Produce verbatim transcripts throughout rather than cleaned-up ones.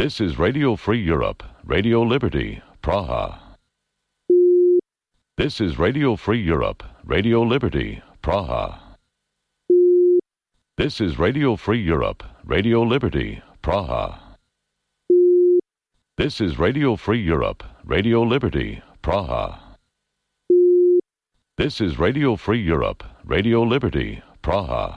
This is Radio Free Europe, Radio Liberty, Praha. This is Radio Free Europe, Radio Liberty, Praha. This is Radio Free Europe, Radio Liberty, Praha. This is Radio Free Europe, Radio Liberty, Praha. This is Radio Free Europe, Radio Liberty, Praha.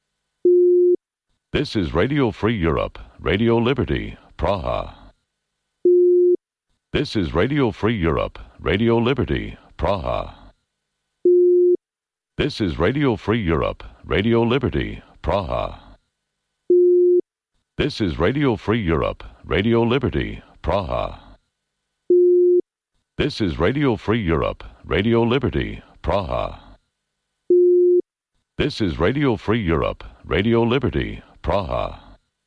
This is Radio Free Europe, Radio Liberty, Praha. This is Radio Free Europe, Radio Liberty, Praha. This is Radio Free Europe, Radio Liberty, Praha. This is Radio Free Europe, Radio Liberty, Praha. This is Radio Free Europe, Radio Liberty, Praha. This is Radio Free Europe, Radio Liberty, Praha.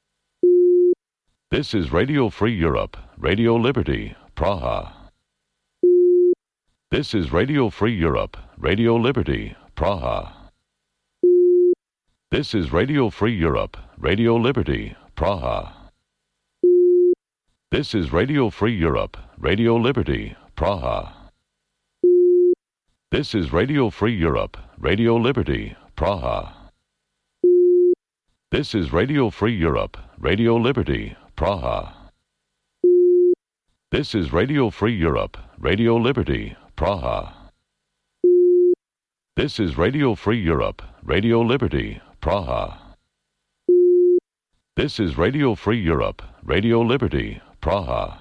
This is Radio Free Europe, Radio Liberty, Praha. This is Radio Free Europe, Radio Liberty, Praha. This is Radio Free Europe, Radio Liberty, Praha. This is Radio Free Europe, Radio Liberty, Praha. This is Radio Free Europe, Radio Liberty, Praha. This is Radio Free Europe, Radio Liberty, Praha. This is Radio Free Europe, Radio Liberty, Praha. This is Radio Free Europe, Radio Liberty, Praha. This is Radio Free Europe, Radio Liberty, Praha.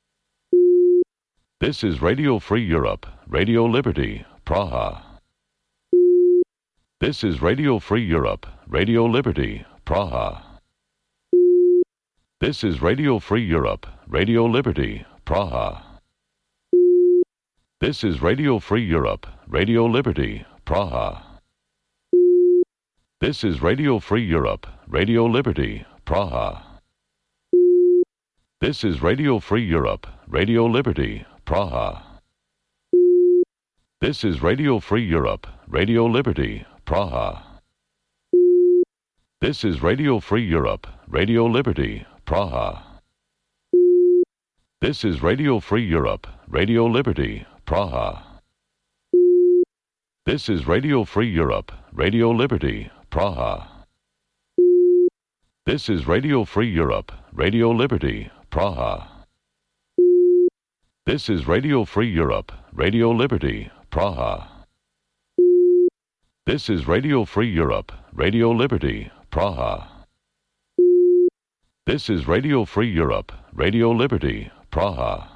This is Radio Free Europe, Radio Liberty, Praha. This is Radio Free Europe, Radio Liberty, Praha. This is Radio Free Europe, Radio Liberty, Praha. This is Radio Free Europe, Radio Liberty, Praha. This is Radio Free Europe, Radio Liberty, Praha. This is Radio Free Europe, Radio Liberty, Praha. This is Radio Free Europe, Radio Liberty, Praha. This is Radio Free Europe, Radio Liberty, Praha. This is Radio Free Europe, Radio Liberty, Praha. This is Radio Free Europe, Radio Liberty, Praha. This is Radio Free Europe, Radio Liberty, Praha. This is Radio Free Europe, Radio Liberty, Praha. This is Radio Free Europe, Radio Liberty, Praha. This is Radio Free Europe, Radio Liberty, Praha.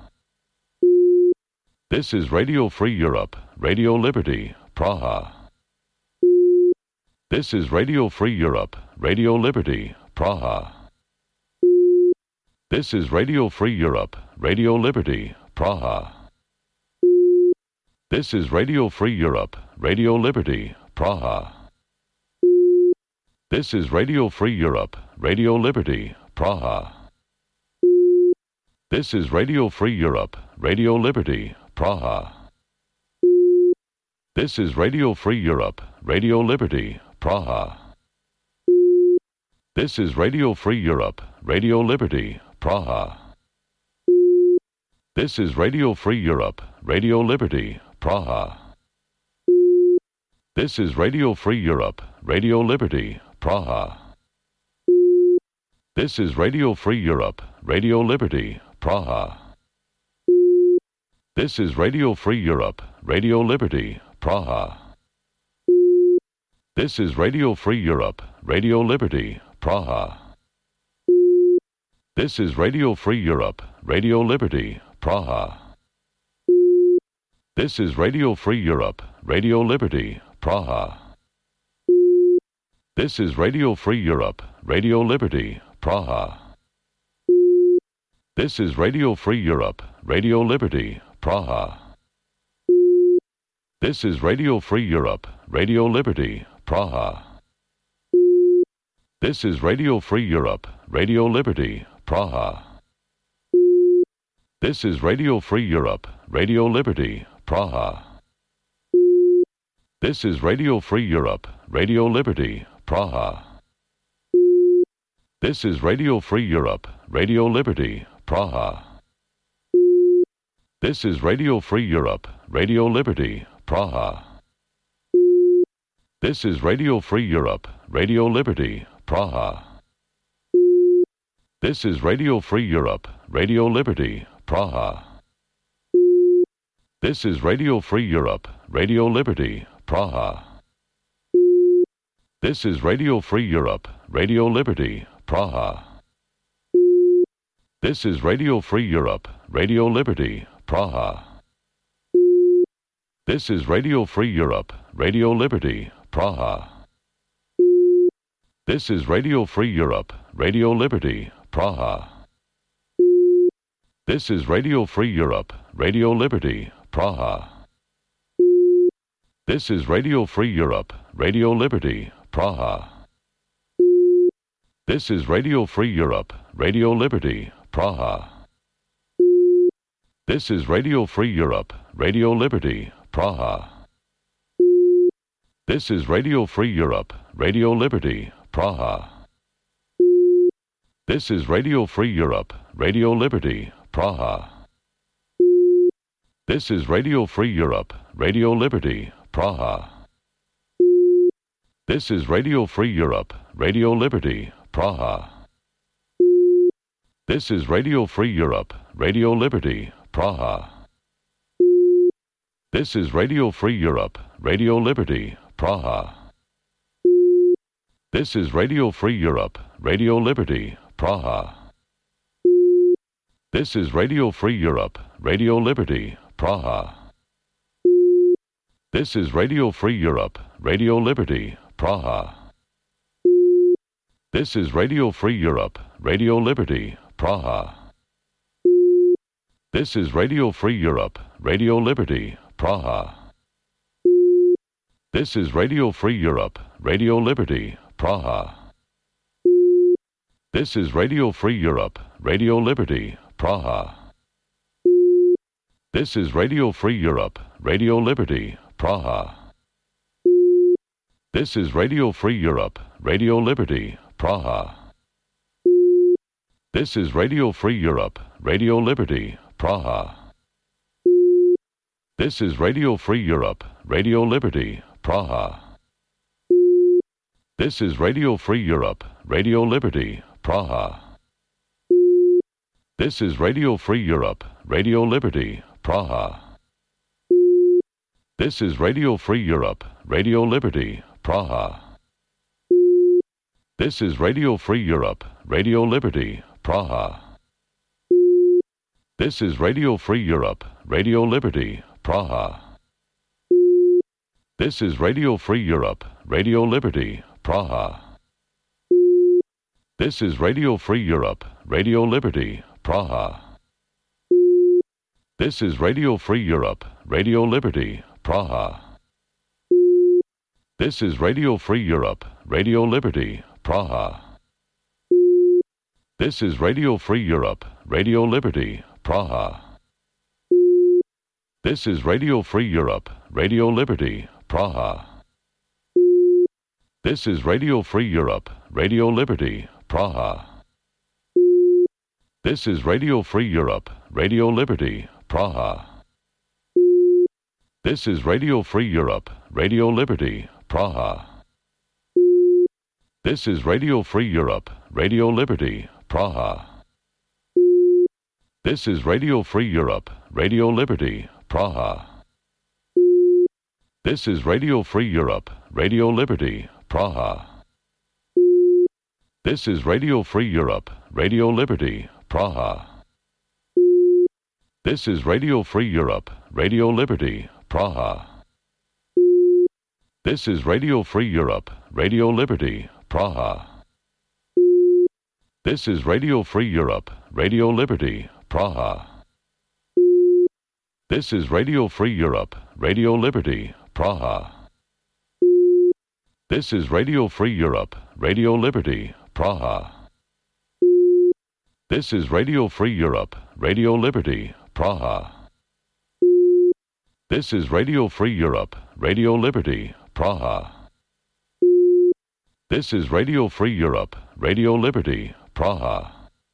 This is Radio Free Europe, Radio Liberty, Praha. This is Radio Free Europe, Radio Liberty, Praha. This is Radio Free Europe, Radio Liberty, Praha. This is Radio Free Europe, Radio Liberty, Praha. This is Radio Free Europe, Radio Liberty, Praha. This is Radio Free Europe, Radio Liberty, Praha. This is Radio Free Europe, Radio Liberty, Praha. This is Radio Free Europe, Radio Liberty, Praha. This is Radio Free Europe, Radio Liberty, Praha. This is Radio Free Europe, Radio Liberty, Praha. This is Radio Free Europe, Radio Liberty, Praha. This is Radio Free Europe, Radio Liberty, Praha. This is Radio Free Europe, Radio Liberty, Praha. This is Radio Free Europe, Radio Liberty, Praha. This is Radio Free Europe, Radio Liberty, Praha. This is Radio Free Europe, Radio Liberty, Praha. This is Radio Free Europe, Radio Liberty, Praha. This is Radio Free Europe, Radio Liberty, Praha. This is Radio Free Europe, Radio Liberty, Praha. This is Radio Free Europe, Radio Liberty, Praha. This is Radio Free Europe, Radio Liberty, Praha. This is Radio Free Europe, Radio Liberty, Praha. This is Radio Free Europe, Radio Liberty, Praha. This is Radio Free Europe, Radio Liberty, Praha. This is Radio Free Europe, Radio Liberty, Praha. This is Radio Free Europe, Radio Liberty, Praha. This is Radio Free Europe, Radio Liberty, Praha. This is Radio Free Europe, Radio Liberty, Praha. This is Radio Free Europe, Radio Liberty, Praha. This is Radio Free Europe, Radio Liberty, Praha. This is Radio Free Europe, Radio Liberty, Praha. This is Radio Free Europe, Radio Liberty, Praha. This is Radio Free Europe, Radio Liberty, Praha. This is Radio Free Europe, Radio Liberty, Praha. This is Radio Free Europe, Radio Liberty, Praha. This is Radio Free Europe, Radio Liberty, Praha. This is Radio Free Europe, Radio Liberty, Praha. This is Radio Free Europe, Radio Liberty, Praha. This is Radio Free Europe, Radio Liberty, Praha. This is Radio Free Europe, Radio Liberty, Praha. This is Radio Free Europe, Radio Liberty, Praha. This is Radio Free Europe, Radio Liberty, Praha. This is Radio Free Europe, Radio Liberty, Praha. This is Radio Free Europe, Radio Liberty, Praha. This is Radio Free Europe, Radio Liberty, Praha. This is Radio Free Europe, Radio Liberty, Praha. This is Radio Free Europe, Radio Liberty, Praha. This is Radio Free Europe, Radio Liberty, Praha. This is Radio Free Europe, Radio Liberty, Praha. This is Radio Free Europe, Radio Liberty, Praha. This is Radio Free Europe, Radio Liberty, Praha. This is Radio Free Europe, Radio Liberty, Praha. This is Radio Free Europe, Radio Liberty, Praha. This is Radio Free Europe, Radio Liberty, Praha. This is Radio Free Europe, Radio Liberty, Praha. This is Radio Free Europe, Radio Liberty, Praha. This is Radio Free Europe, Radio Liberty, Praha. This is Radio Free Europe, Radio Liberty, Praha. This is Radio Free Europe, Radio Liberty, Praha. This is Radio Free Europe, Radio Liberty, Praha. This is Radio Free Europe, Radio Liberty, Praha. This is Radio Free Europe, Radio Liberty, Praha. This is Radio Free Europe, Radio Liberty, Praha. This is Radio Free Europe, Radio Liberty, Praha. This is Radio Free Europe, Radio Liberty, Praha. This is Radio Free Europe, Radio Liberty, Praha. This is Radio Free Europe, Radio Liberty, Praha. This is Radio Free Europe, Radio Liberty, Praha. This is Radio Free Europe, Radio Liberty, Praha. This is Radio Free Europe, Radio Liberty, Praha. This is Radio Free Europe, Radio Liberty, Praha. This is Radio Free Europe, Radio Liberty, Praha. This is Radio Free Europe, Radio Liberty, Praha. This is Radio Free Europe, Radio Liberty, Praha. This is Radio Free Europe, Radio Liberty, Praha. This is Radio Free Europe, Radio Liberty, Praha. This is Radio Free Europe, Radio Liberty, Praha.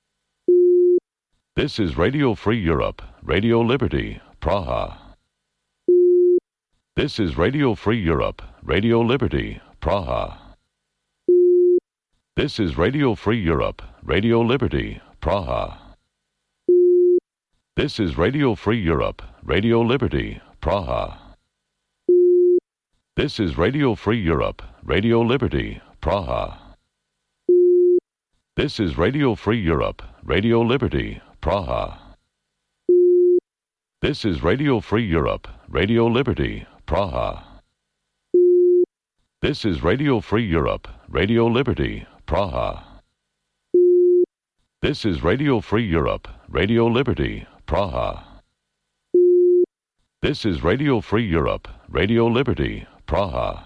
This is Radio Free Europe, Radio Liberty, Praha. This is Radio Free Europe, Radio Liberty, Praha. This is Radio Free Europe, Radio Liberty, Praha. This is Radio Free Europe, Radio Liberty, Praha. This is Radio Free Europe, Radio Liberty, Praha. This is Radio Free Europe, Radio Liberty, Praha. This is Radio Free Europe, Radio Liberty, Praha. This is Radio Free Europe, Radio Liberty, Praha. This is Radio Free Europe, Radio Liberty, Praha. This is Radio Free Europe, Radio Liberty, Praha.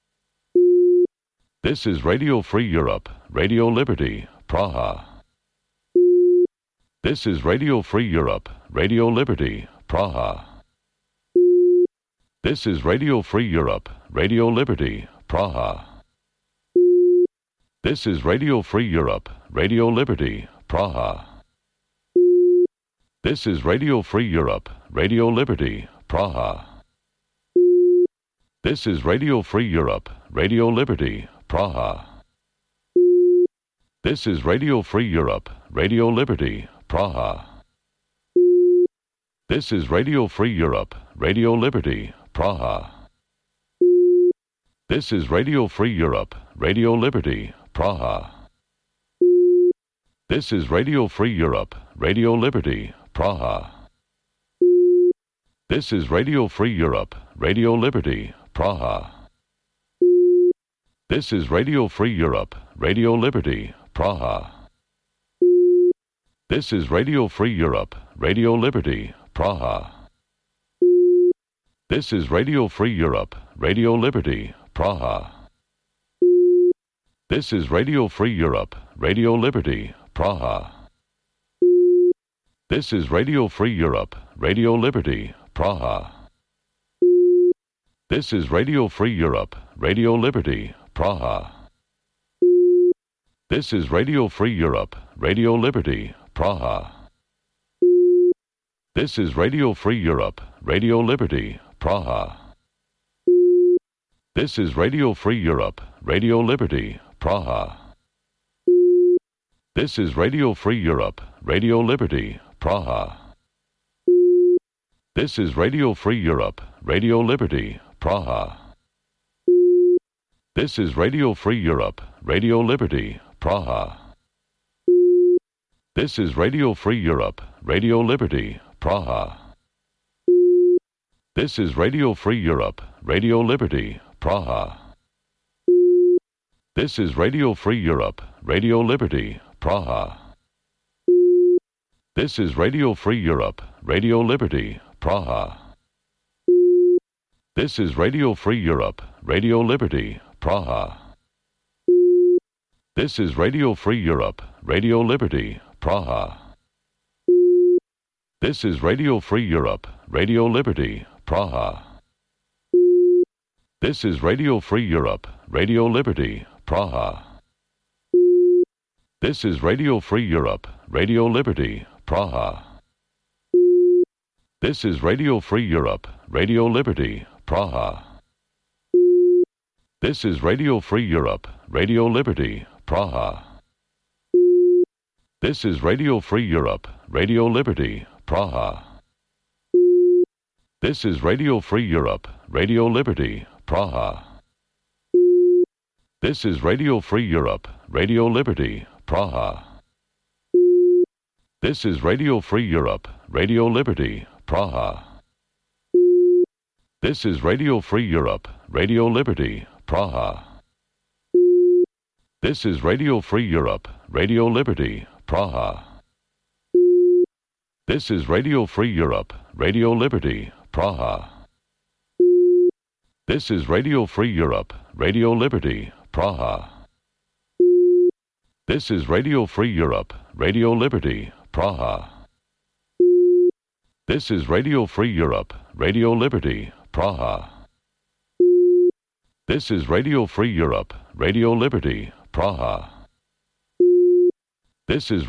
This is Radio Free Europe, Radio Liberty, Praha. This is Radio Free Europe, Radio Liberty, Praha. This is Radio Free Europe, Radio Liberty, Praha. This is Radio Free Europe, Radio Liberty, Praha. This is Radio Free Europe, Radio Liberty, Praha. This is Radio Free Europe, Radio Liberty, Praha. This is Radio Free Europe, Radio Liberty, Praha. This is Radio Free Europe, Radio Liberty, Praha. This is Radio Free Europe, Radio Liberty, Praha. This is Radio Free Europe, Radio Liberty, Praha. This is Radio Free Europe, Radio Liberty, Praha. This is Radio Free Europe, Radio Liberty, Praha. This is Radio Free Europe, Radio Liberty, Praha. This is Radio Free Europe, Radio Liberty, Praha. This is Radio Free Europe, Radio Liberty, Praha. This is Radio Free Europe, Radio Liberty, Praha. This is Radio Free Europe, Radio Liberty, Praha. This is Radio Free Europe, Radio Liberty, Praha. This is Radio Free Europe, Radio Liberty, Praha. This is Radio Free Europe, Radio Liberty, Praha. This is Radio Free Europe, Radio Liberty, Praha. This is Radio Free Europe, Radio Liberty, Praha. This is Radio Free Europe, Radio Liberty, Praha. This is Radio Free Europe, Radio Liberty, Praha. This is Radio Free Europe, Radio Liberty, Praha. This is Radio Free Europe, Radio Liberty, Praha. This is Radio Free Europe, Radio Liberty, Praha. This is Radio Free Europe, Radio Liberty, Praha. This is Radio Free Europe, Radio Liberty, Praha. This is Radio Free Europe, Radio Liberty, Praha. This is Radio Free Europe, Radio Liberty, Praha. This is Radio Free Europe, Radio Liberty, Praha. This is Radio Free Europe, Radio Liberty, Praha. This is Radio Free Europe, Radio Liberty, Praha. This is Radio Free Europe, Radio Liberty, Praha. This is Radio Free Europe, Radio Liberty, Praha. This is Radio Free Europe, Radio Liberty, Praha. This is Radio Free Europe, Radio Liberty, Praha. This is Radio Free Europe, Radio Liberty, Praha. This is Radio Free Europe, Radio Liberty, Praha. This is Radio Free Europe, Radio Liberty, Praha. This is Radio Free Europe, Radio Liberty, Praha. This is Radio Free Europe, Radio Liberty, Praha. This is Radio Free Europe, Radio Liberty, Praha. This is Radio Free Europe, Radio Liberty, Praha. This is